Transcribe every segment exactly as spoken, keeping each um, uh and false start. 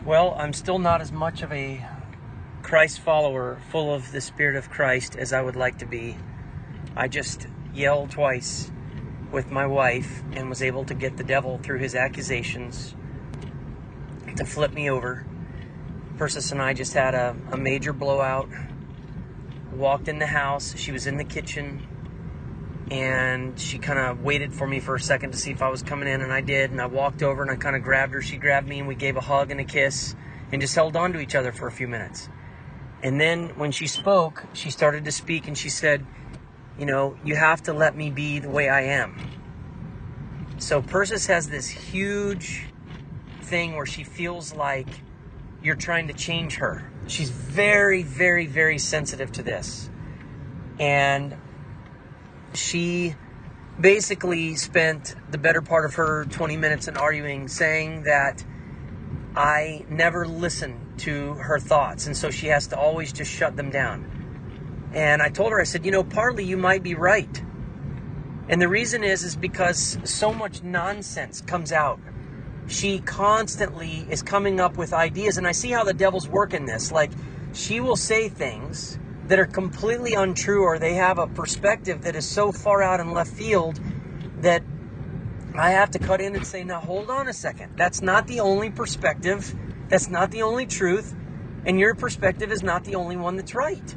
Well, I'm still not as much of a Christ follower, full of the Spirit of Christ, as I would like to be. I just yelled twice with my wife and was able to get the devil through his accusations to flip me over. Persis and I just had a, a major blowout. Walked in the house. She was in the kitchen. And she kind of waited for me for a second to see if I was coming in, and I did. And I walked over and I kind of grabbed her. She grabbed me and we gave a hug and a kiss and just held on to each other for a few minutes. And then when she spoke, she started to speak and she said, you know, you have to let me be the way I am. So Persis has this huge thing where she feels like you're trying to change her. She's very, very, very sensitive to this. And she basically spent the better part of her twenty minutes in arguing saying that I never listen to her thoughts, and so she has to always just shut them down. And I told her, I said, you know, partly you might be right. And the reason is, is because so much nonsense comes out. She constantly is coming up with ideas, and I see how the devil's working this. Like, she will say things that are completely untrue, or they have a perspective that is so far out in left field that I have to cut in and say, now hold on a second. That's not the only perspective. That's not the only truth. And your perspective is not the only one that's right.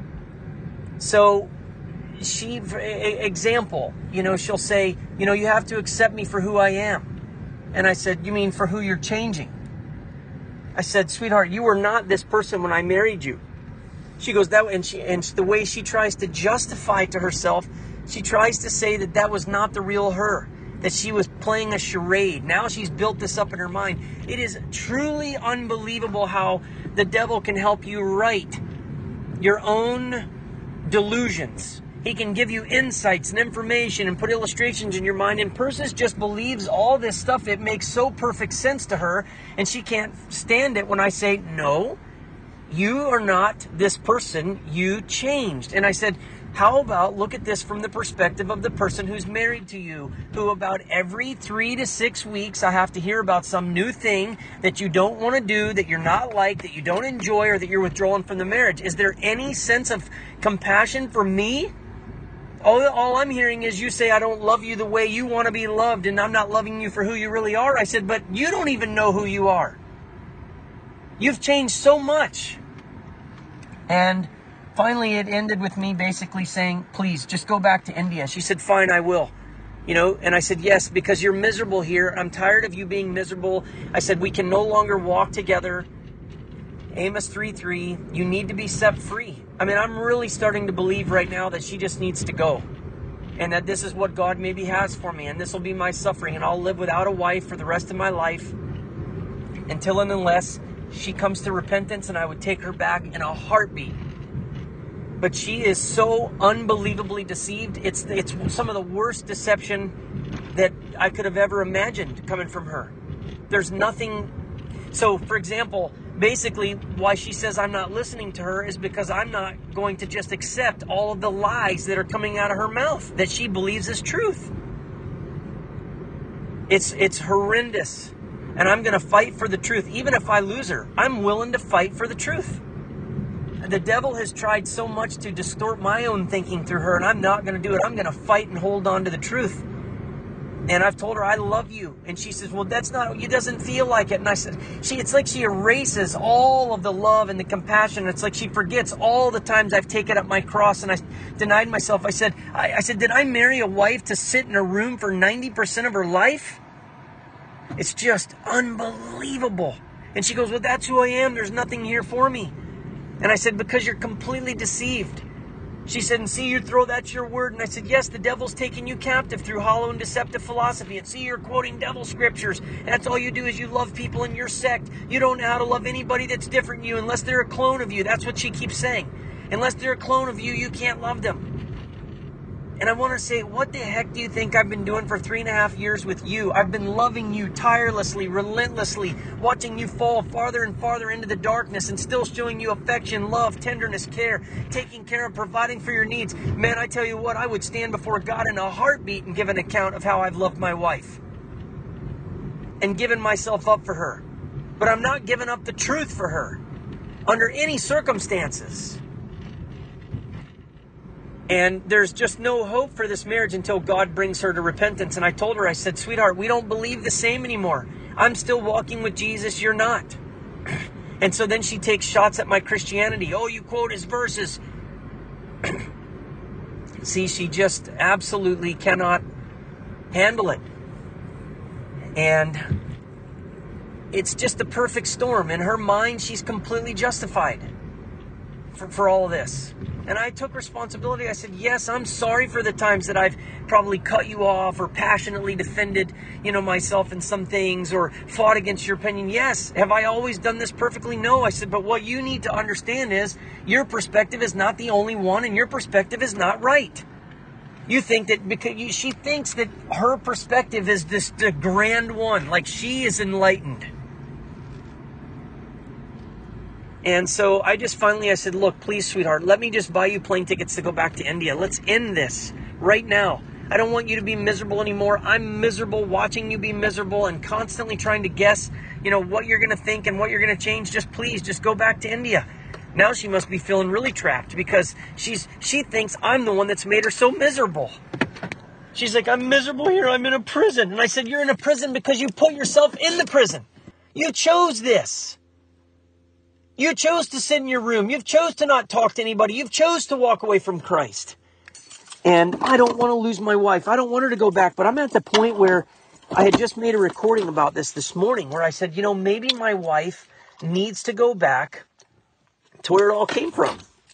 So she, example, you know, she'll say, you know, you have to accept me for who I am. And I said, you mean for who you're changing? I said, sweetheart, you were not this person when I married you. She goes that way, and she and the way she tries to justify to herself, she tries to say that that was not the real her, that she was playing a charade. Now she's built this up in her mind. It is truly unbelievable how the devil can help you write your own delusions. He can give you insights and information and put illustrations in your mind. And Persis just believes all this stuff. It makes so perfect sense to her, and she can't stand it when I say, no, you are not this person, you changed. And I said, how about look at this from the perspective of the person who's married to you, who about every three to six weeks, I have to hear about some new thing that you don't want to do, that you're not like, that you don't enjoy, or that you're withdrawing from the marriage. Is there any sense of compassion for me? All, all I'm hearing is you say, I don't love you the way you want to be loved, and I'm not loving you for who you really are. I said, but you don't even know who you are. You've changed so much. And finally, it ended with me basically saying, please, just go back to India. She said, fine, I will. You know, and I said, yes, because you're miserable here. I'm tired of you being miserable. I said, we can no longer walk together. Amos three three, you need to be set free. I mean, I'm really starting to believe right now that she just needs to go. And that this is what God maybe has for me. And this will be my suffering. And I'll live without a wife for the rest of my life. Until and unless she comes to repentance, and I would take her back in a heartbeat. But she is so unbelievably deceived. It's it's some of the worst deception that I could have ever imagined coming from her. There's nothing. So, for example, basically why she says I'm not listening to her is because I'm not going to just accept all of the lies that are coming out of her mouth that she believes is truth. It's it's horrendous. And I'm going to fight for the truth. Even if I lose her, I'm willing to fight for the truth. The devil has tried so much to distort my own thinking through her, and I'm not going to do it. I'm going to fight and hold on to the truth. And I've told her, I love you. And she says, well, that's not, it doesn't feel like it. And I said, she, it's like she erases all of the love and the compassion. It's like she forgets all the times I've taken up my cross and I denied myself. I said, I, I said, did I marry a wife to sit in a room for ninety percent of her life? It's just unbelievable. And she goes, well, that's who I am. There's nothing here for me. And I said, because you're completely deceived. She said, and see, you throw, that's your word. And I said, yes, the devil's taking you captive through hollow and deceptive philosophy. And see, you're quoting devil scriptures. And that's all you do is you love people in your sect. You don't know how to love anybody that's different than you unless they're a clone of you. That's what she keeps saying. Unless they're a clone of you, you can't love them. And I want to say, what the heck do you think I've been doing for three and a half years with you? I've been loving you tirelessly, relentlessly, watching you fall farther and farther into the darkness and still showing you affection, love, tenderness, care, taking care of, providing for your needs. Man, I tell you what, I would stand before God in a heartbeat and give an account of how I've loved my wife and given myself up for her. But I'm not giving up the truth for her under any circumstances. And there's just no hope for this marriage until God brings her to repentance. And I told her, I said, sweetheart, we don't believe the same anymore. I'm still walking with Jesus. You're not. And so then she takes shots at my Christianity. Oh, you quote his verses. See, she just absolutely cannot handle it. And it's just the perfect storm. In her mind, she's completely justified for, for all of this. And I took responsibility. I said, yes, I'm sorry for the times that I've probably cut you off or passionately defended, you know, myself in some things or fought against your opinion. Yes. Have I always done this perfectly? No. I said, but what you need to understand is your perspective is not the only one and your perspective is not right. You think that because you, she thinks that her perspective is this the grand one, like she is enlightened. And so I just finally, I said, look, please, sweetheart, let me just buy you plane tickets to go back to India. Let's end this right now. I don't want you to be miserable anymore. I'm miserable watching you be miserable and constantly trying to guess, you know, what you're going to think and what you're going to change. Just please, just go back to India. Now she must be feeling really trapped because she's she thinks I'm the one that's made her so miserable. She's like, I'm miserable here. I'm in a prison. And I said, you're in a prison because you put yourself in the prison. You chose this. You chose to sit in your room. You've chose to not talk to anybody. You've chose to walk away from Christ. And I don't want to lose my wife. I don't want her to go back. But I'm at the point where I had just made a recording about this this morning where I said, you know, maybe my wife needs to go back to where it all came from.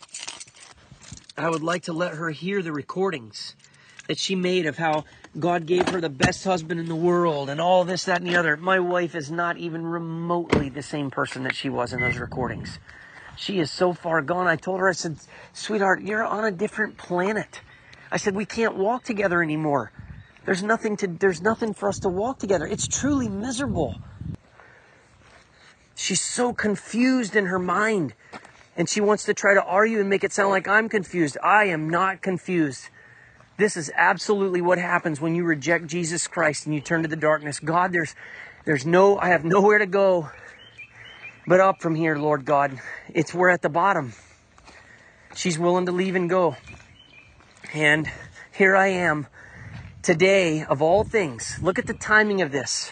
I would like to let her hear the recordings that she made of how God gave her the best husband in the world and all this, that, and the other. My wife is not even remotely the same person that she was in those recordings. She is so far gone. I told her, I said, sweetheart, you're on a different planet. I said, we can't walk together anymore. There's nothing to, there's nothing for us to walk together. It's truly miserable. She's so confused in her mind. And she wants to try to argue and make it sound like I'm confused. I am not confused. This is absolutely what happens when you reject Jesus Christ and you turn to the darkness. God, there's there's no, I have nowhere to go but up from here, Lord God. It's we're at the bottom. She's willing to leave and go. And here I am today of all things. Look at the timing of this.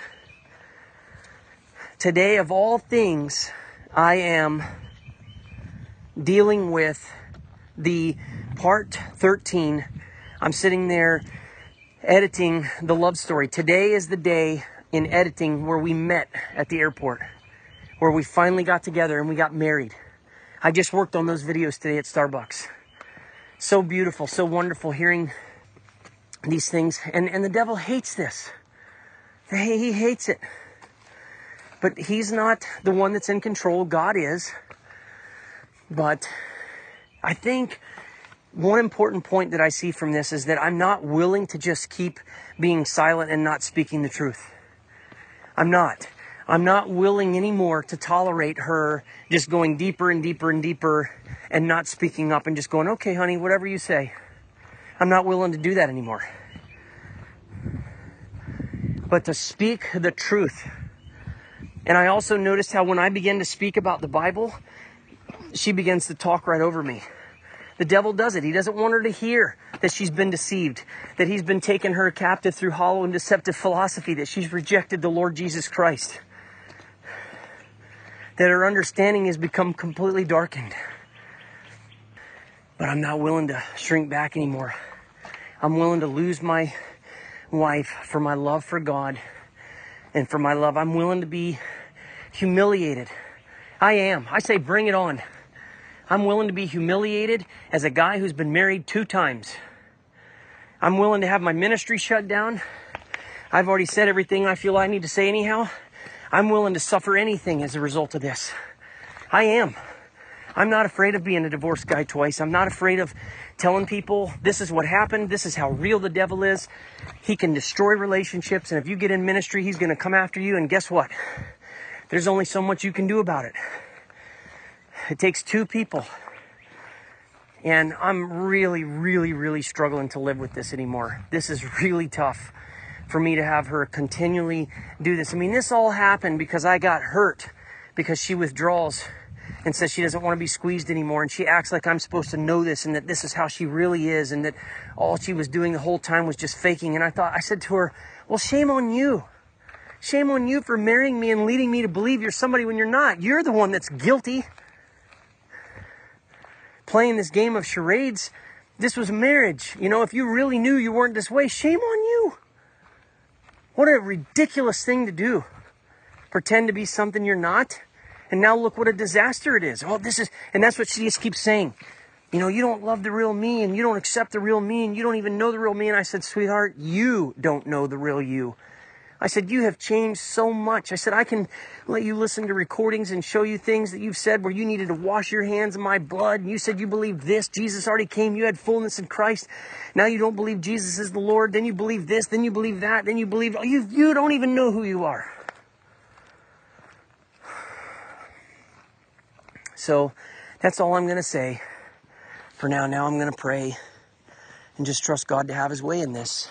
Today of all things, I am dealing with the part thirteen. I'm sitting there editing the love story. Today is the day in editing where we met at the airport, where we finally got together and we got married. I just worked on those videos today at Starbucks. So beautiful, so wonderful hearing these things. And, and the devil hates this. He hates it. But he's not the one that's in control. God is. But I think one important point that I see from this is that I'm not willing to just keep being silent and not speaking the truth. I'm not. I'm not willing anymore to tolerate her just going deeper and deeper and deeper and not speaking up and just going, okay, honey, whatever you say. I'm not willing to do that anymore. But to speak the truth. And I also noticed how when I begin to speak about the Bible, she begins to talk right over me. The devil does it. He doesn't want her to hear that she's been deceived, that he's been taking her captive through hollow and deceptive philosophy, that she's rejected the Lord Jesus Christ, that her understanding has become completely darkened. But I'm not willing to shrink back anymore. I'm willing to lose my wife for my love for God and for my love. I'm willing to be humiliated. I am. I say, bring it on. I'm willing to be humiliated as a guy who's been married two times. I'm willing to have my ministry shut down. I've already said everything I feel I need to say anyhow. I'm willing to suffer anything as a result of this. I am. I'm not afraid of being a divorced guy twice. I'm not afraid of telling people this is what happened. This is how real the devil is. He can destroy relationships. And if you get in ministry, he's going to come after you. And guess what? There's only so much you can do about it. It takes two people. And I'm really, really, really struggling to live with this anymore. This is really tough for me to have her continually do this. I mean, this all happened because I got hurt because she withdraws and says she doesn't want to be squeezed anymore. And she acts like I'm supposed to know this and that this is how she really is and that all she was doing the whole time was just faking. And I thought, I said to her, well, shame on you. Shame on you for marrying me and leading me to believe you're somebody when you're not. You're the one that's guilty. Playing this game of charades. This was marriage. You know, if you really knew you weren't this way, shame on you. What a ridiculous thing to do. Pretend to be something you're not. And now look what a disaster it is. Oh, this is, and that's what she just keeps saying. You know, you don't love the real me and you don't accept the real me and you don't even know the real me. And I said, sweetheart, you don't know the real you. I said, you have changed so much. I said, I can let you listen to recordings and show you things that you've said where you needed to wash your hands in my blood. And you said you believed this. Jesus already came. You had fullness in Christ. Now you don't believe Jesus is the Lord. Then you believe this. Then you believe that. Then you believe, oh, you, you don't even know who you are. So that's all I'm going to say for now. Now I'm going to pray and just trust God to have his way in this.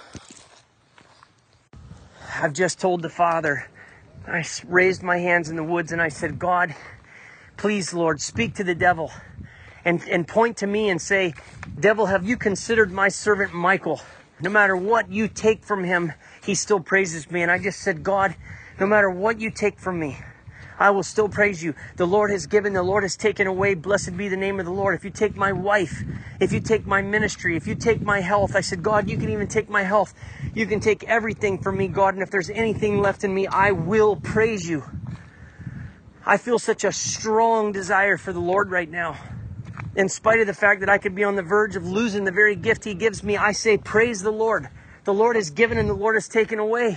I've just told the Father, I raised my hands in the woods and I said, God, please, Lord, speak to the devil and, and point to me and say, devil, have you considered my servant Michael? No matter what you take from him, he still praises me. And I just said, God, no matter what you take from me, I will still praise you. The Lord has given, the Lord has taken away. Blessed be the name of the Lord. If you take my wife, if you take my ministry, if you take my health, I said, God, you can even take my health. You can take everything from me, God. And if there's anything left in me, I will praise you. I feel such a strong desire for the Lord right now. In spite of the fact that I could be on the verge of losing the very gift he gives me, I say, praise the Lord. The Lord has given and the Lord has taken away.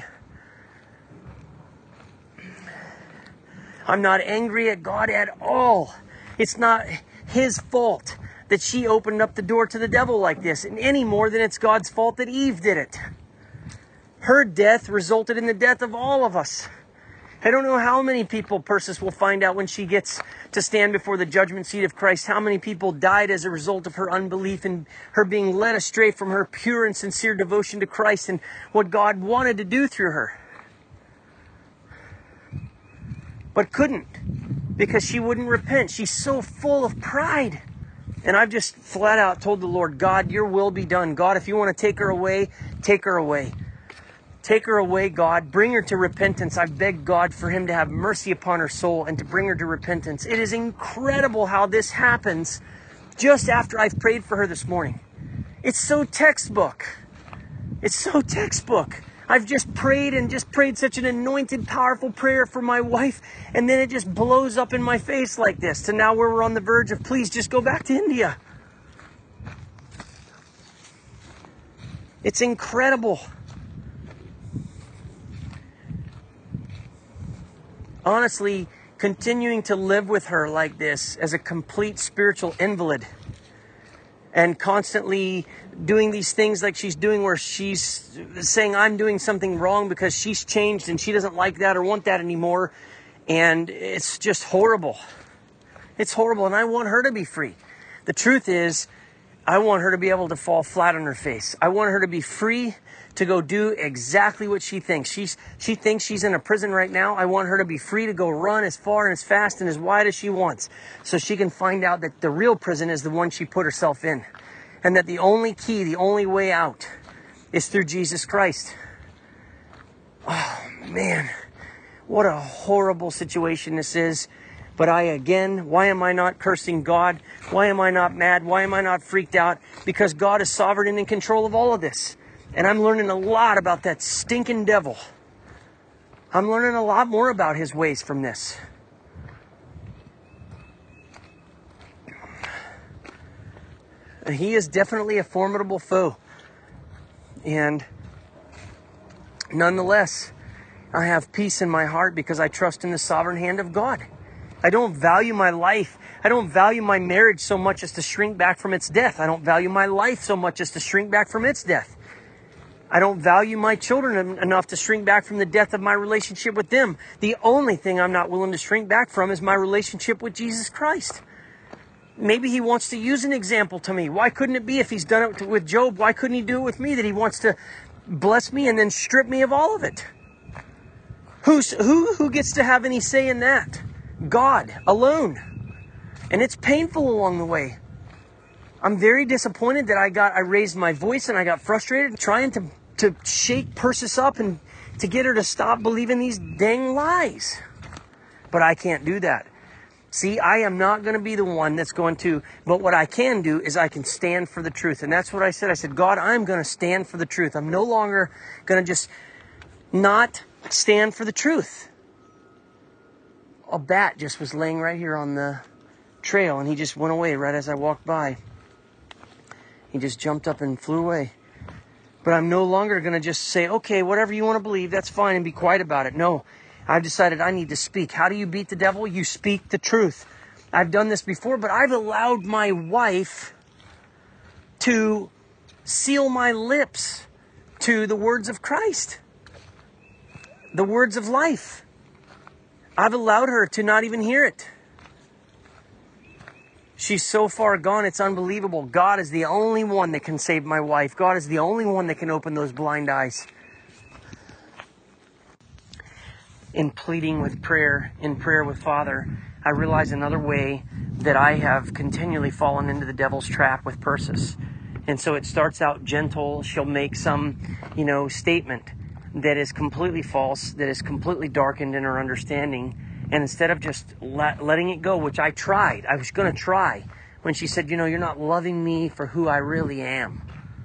I'm not angry at God at all. It's not his fault that she opened up the door to the devil like this, and any more than it's God's fault that Eve did it. Her death resulted in the death of all of us. I don't know how many people Persis will find out when she gets to stand before the judgment seat of Christ, how many people died as a result of her unbelief and her being led astray from her pure and sincere devotion to Christ and what God wanted to do through her. But couldn't, because she wouldn't repent. She's so full of pride. And I've just flat out told the Lord, God, your will be done. God, if you want to take her away, take her away. Take her away, God. Bring her to repentance. I've begged God for him to have mercy upon her soul and to bring her to repentance. It is incredible how this happens just after I've prayed for her this morning. It's so textbook. It's so textbook. I've just prayed and just prayed such an anointed, powerful prayer for my wife, and then it just blows up in my face like this to now where we're on the verge of, please just go back to India. It's incredible. Honestly, continuing to live with her like this as a complete spiritual invalid and constantly doing these things like she's doing where she's saying I'm doing something wrong because she's changed and she doesn't like that or want that anymore. And it's just horrible. It's horrible. And I want her to be free. The truth is, I want her to be able to fall flat on her face. I want her to be free to go do exactly what she thinks. She's, she thinks she's in a prison right now. I want her to be free to go run as far and as fast and as wide as she wants so she can find out that the real prison is the one she put herself in. And that the only key, the only way out is through Jesus Christ. Oh, man. What a horrible situation this is. But I, again, why am I not cursing God? Why am I not mad? Why am I not freaked out? Because God is sovereign and in control of all of this. And I'm learning a lot about that stinking devil. I'm learning a lot more about his ways from this. He is definitely a formidable foe. And nonetheless, I have peace in my heart because I trust in the sovereign hand of God. I don't value my life. I don't value my marriage so much as to shrink back from its death. I don't value my life so much as to shrink back from its death. I don't value my children enough to shrink back from the death of my relationship with them. The only thing I'm not willing to shrink back from is my relationship with Jesus Christ. Maybe he wants to use an example to me. Why couldn't it be if he's done it with Job? Why couldn't he do it with me, that he wants to bless me and then strip me of all of it? Who's, who, who gets to have any say in that? God alone. And it's painful along the way. I'm very disappointed that I got, I raised my voice and I got frustrated trying to, to shake Persis up and to get her to stop believing these dang lies. But I can't do that. See, I am not going to be the one that's going to, but what I can do is I can stand for the truth. And that's what I said. I said, God, I'm going to stand for the truth. I'm no longer going to just not stand for the truth. A bat just was laying right here on the trail and he just went away right as I walked by. He just jumped up and flew away. But I'm no longer going to just say, okay, whatever you want to believe, that's fine, and be quiet about it. No, I've decided I need to speak. How do you beat the devil? You speak the truth. I've done this before, but I've allowed my wife to seal my lips to the words of Christ, the words of life. I've allowed her to not even hear it. She's so far gone, it's unbelievable. God is the only one that can save my wife. God is the only one that can open those blind eyes. In pleading with prayer, in prayer with Father, I realize another way that I have continually fallen into the devil's trap with Persis. And so it starts out gentle. She'll make some, you know, statement that is completely false, that is completely darkened in her understanding. And instead of just let, letting it go, which I tried, I was going to try, when she said, you know, you're not loving me for who I really am.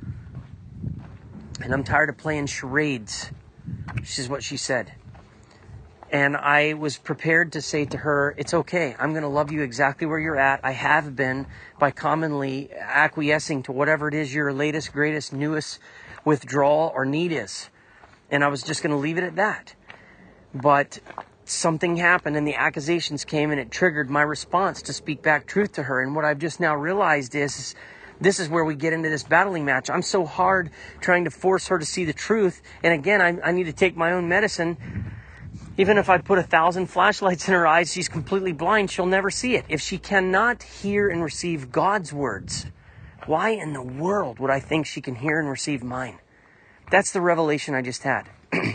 And I'm tired of playing charades. This is what she said. And I was prepared to say to her, it's okay. I'm going to love you exactly where you're at. I have been by commonly acquiescing to whatever it is your latest, greatest, newest withdrawal or need is. And I was just going to leave it at that. But something happened and the accusations came and it triggered my response to speak back truth to her. And what I've just now realized is, is this is where we get into this battling match. I'm so hard trying to force her to see the truth. And again, I, I need to take my own medicine. Even if I put a thousand flashlights in her eyes, she's completely blind. She'll never see it. If she cannot hear and receive God's words, why in the world would I think she can hear and receive mine? That's the revelation I just had.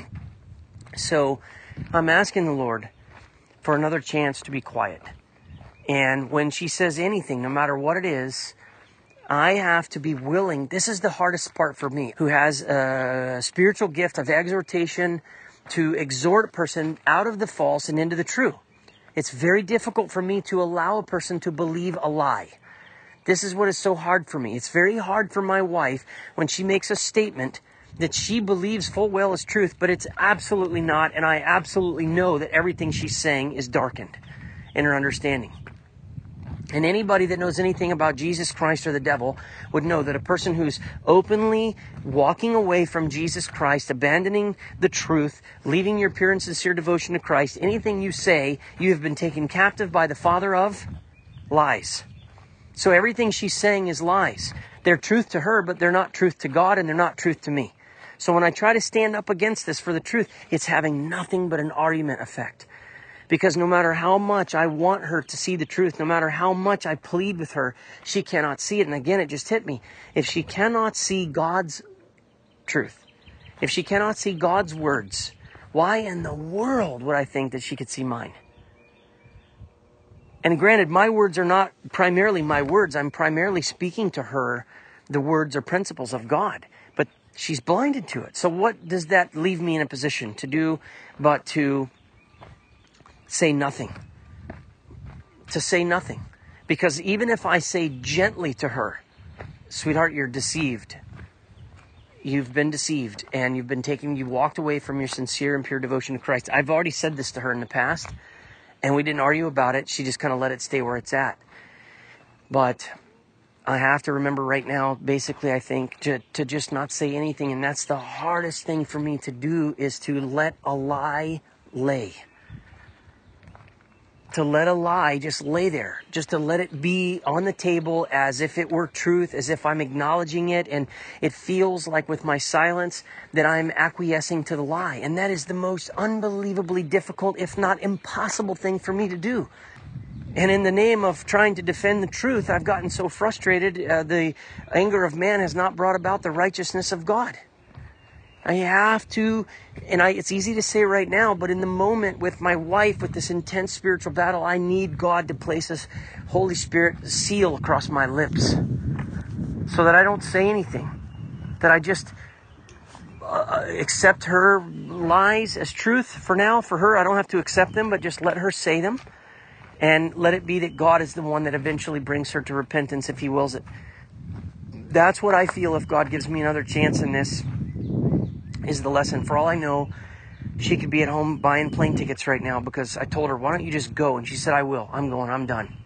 So I'm asking the Lord for another chance to be quiet. And when she says anything, no matter what it is, I have to be willing. This is the hardest part for me, who has a spiritual gift of exhortation, to exhort a person out of the false and into the true. It's very difficult for me to allow a person to believe a lie. This is what is so hard for me. It's very hard for my wife when she makes a statement that she believes full well is truth, but it's absolutely not. And I absolutely know that everything she's saying is darkened in her understanding. And anybody that knows anything about Jesus Christ or the devil would know that a person who's openly walking away from Jesus Christ, abandoning the truth, leaving your pure and sincere devotion to Christ, anything you say, you have been taken captive by the father of lies. So everything she's saying is lies. They're truth to her, but they're not truth to God, and they're not truth to me. So when I try to stand up against this for the truth, it's having nothing but an argument effect. Because no matter how much I want her to see the truth, no matter how much I plead with her, she cannot see it. And again, it just hit me. If she cannot see God's truth, if she cannot see God's words, why in the world would I think that she could see mine? And granted, my words are not primarily my words. I'm primarily speaking to her the words or principles of God. But she's blinded to it. So what does that leave me in a position to do but to say nothing? To say nothing. Because even if I say gently to her, sweetheart, you're deceived. You've been deceived and you've been taken, you walked away from your sincere and pure devotion to Christ. I've already said this to her in the past and we didn't argue about it. She just kind of let it stay where it's at. But I have to remember right now, basically, I think, to, to just not say anything. And that's the hardest thing for me to do, is to let a lie lay. To let a lie just lay there. Just to let it be on the table as if it were truth, as if I'm acknowledging it. And it feels like with my silence that I'm acquiescing to the lie. And that is the most unbelievably difficult, if not impossible thing for me to do. And in the name of trying to defend the truth, I've gotten so frustrated. Uh, the anger of man has not brought about the righteousness of God. I have to, and I, it's easy to say right now, but in the moment with my wife, with this intense spiritual battle, I need God to place His Holy Spirit seal across my lips so that I don't say anything, that I just uh, accept her lies as truth for now. For her, I don't have to accept them, but just let her say them, and let it be that God is the one that eventually brings her to repentance if He wills it. That's what I feel if God gives me another chance in this, is the lesson. For all I know, she could be at home buying plane tickets right now because I told her, why don't you just go? And she said, I will. I'm going. I'm done.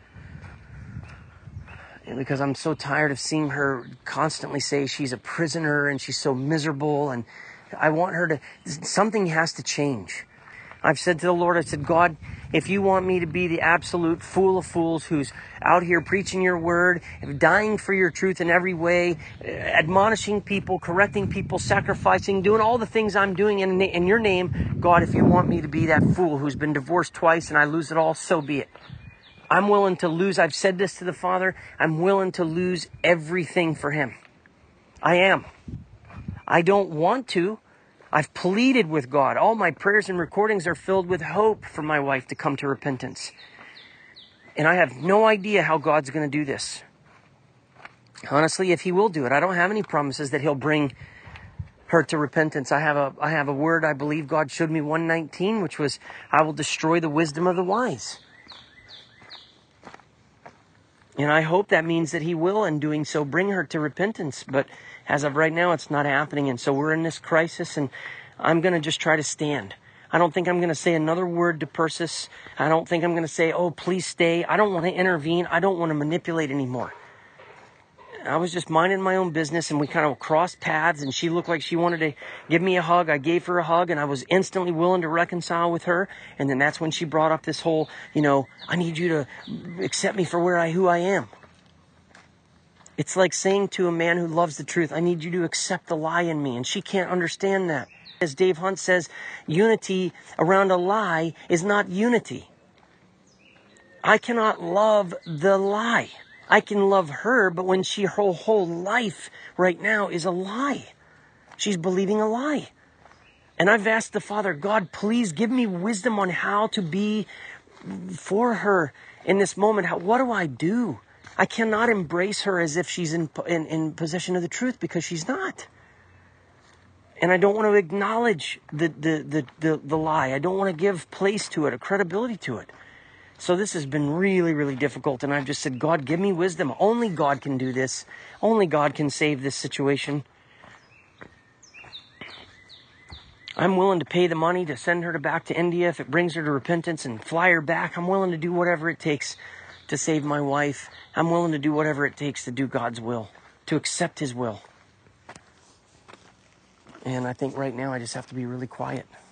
And because I'm so tired of seeing her constantly say she's a prisoner and she's so miserable. And I want her to, something has to change. I've said to the Lord, I said, God, if you want me to be the absolute fool of fools who's out here preaching your word, dying for your truth in every way, admonishing people, correcting people, sacrificing, doing all the things I'm doing in, in your name, God, if you want me to be that fool who's been divorced twice and I lose it all, so be it. I'm willing to lose, I've said this to the Father, I'm willing to lose everything for Him. I am. I don't want to. I've pleaded with God. All my prayers and recordings are filled with hope for my wife to come to repentance. And I have no idea how God's going to do this. Honestly, if He will do it, I don't have any promises that He'll bring her to repentance. I have a I have a word I believe God showed me one nineteen, which was, I will destroy the wisdom of the wise. And I hope that means that He will, in doing so, bring her to repentance. But as of right now, it's not happening. And so we're in this crisis, and I'm going to just try to stand. I don't think I'm going to say another word to Persis. I don't think I'm going to say, oh, please stay. I don't want to intervene. I don't want to manipulate anymore. I was just minding my own business, and we kind of crossed paths, and she looked like she wanted to give me a hug. I gave her a hug, and I was instantly willing to reconcile with her. And then that's when she brought up this whole, you know, I need you to accept me for where I, who I am. It's like saying to a man who loves the truth, I need you to accept the lie in me. And she can't understand that. As Dave Hunt says, unity around a lie is not unity. I cannot love the lie. I can love her, but when she, her whole life right now is a lie. She's believing a lie. And I've asked the Father, God, please give me wisdom on how to be for her in this moment. How, what do I do? I cannot embrace her as if she's in, in, in possession of the truth, because she's not. And I don't want to acknowledge the, the, the, the, the lie. I don't want to give place to it, or credibility to it. So this has been really, really difficult. And I've just said, God, give me wisdom. Only God can do this. Only God can save this situation. I'm willing to pay the money to send her to back to India if it brings her to repentance, and fly her back. I'm willing to do whatever it takes to save my wife. I'm willing to do whatever it takes to do God's will, to accept His will. And I think right now I just have to be really quiet.